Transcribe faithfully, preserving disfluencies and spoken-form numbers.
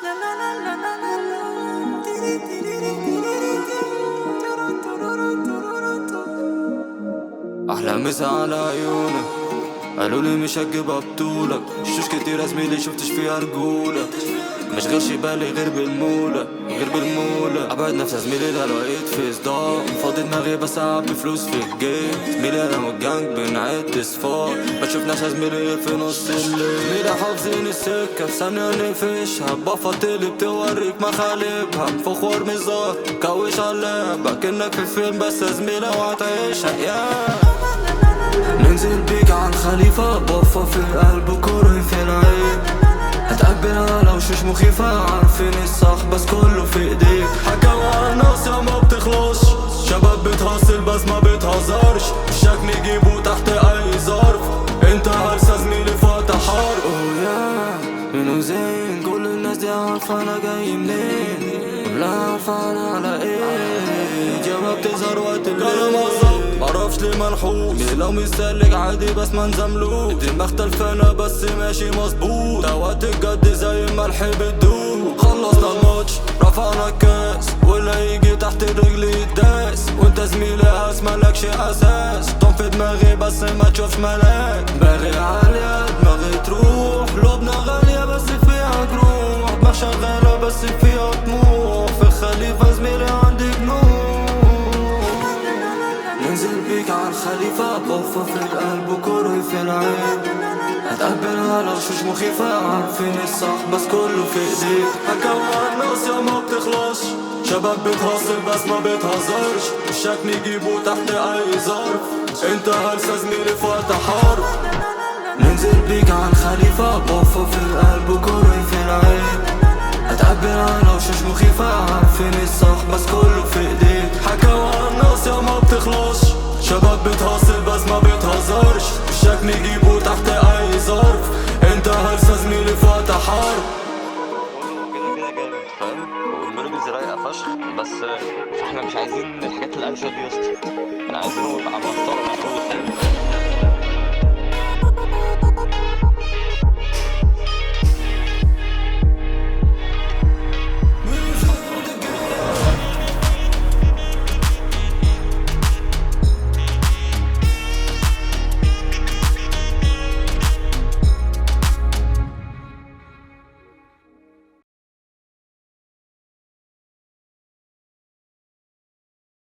أحلى مسا على عيونك، قالولي مش هتجيبها بطولك. شوش كتير زميلي شفتش فيها رجولة، مش غير شبالي غير بالمولة غير بالمولة. أبعد نفسي زميلي ده لقيت في صداع، فاضي دماغي بس أعبي فلوس في الجيب. زميلي أنا والجانج بنعد صفار، مشوفناش زميلي غير في نص الليل. زميلي حافظين السكة في ثانية نقفشها، بفاطيلي بتوريك مخالبها. فخور مزار كوش على اللعبة كأنك في فيلم، بس زميلي وهتعيشها yeah. ننزل بيك عن خليفة بوفة في قلب كوري في العين. هتقبل على وشوش مخيفة، عارفين الصح بس كله في ايديك. حكاوى على ناس يا ما بتخلصش، شباب بتهاصل بس ما بتهزرش. الشك نجيبه تحت اي ظرف، انت هرسة زميلي فاتح حرب. اوه يا منو زين، كل الناس دي عارفة انا جاي منين، ولا عارفة انا على ايه. جواب بتظهر وقت الليل، معرفش ليه منحوس. لو مستهلك عادي بس ما نزملوش، الدماغ تلفانة بس ماشي مظبوط. اوقات الجد زي الملح بتدوب. خلصنا الماتش رفعنا الكاس، واللي يجي تحت الرجل يتداس. وانت زميلي قاس مالكش اساس، طن في دماغي بس ما تشوفش ملاك. دماغي عالية دماغي تروح، لبنى غالية بس فيها جروح. دماغ شغالة بس فيها طموح، في خليفة زميلي عندي جنون. ننزل بيك عالخليفة بوفة في القلب كوري في العين. هتقبل على وشوش مخيفة، عارفين الصح بس كله في ايديك. حكاوى على الناس يا ما بتخلصش، شباب بتهاصل بس ما بتهزرش. الشك نجيبه تحت اي ظرف، انت هرسة زميلي فاتح حرب. ننزل بيك عالخليفة بوفة في القلب كوري في العين. هتقبل على وشوش مخيفة، عارفين الصح بس كله في ايديك. حكاوى على الناس يا ما بتخلصش، شباب بتهاصل بس ما بتهزرش. الشك نجيبه تحت اي ظرف، انت هرسة زميلي فاتح حرب. كده كده جامد فاهم، والميلوديز رايقة فشخ، بس احنا مش عايزين الحاجات القلشة دي يا اسطى، احنا عايزينه يبقى محترم.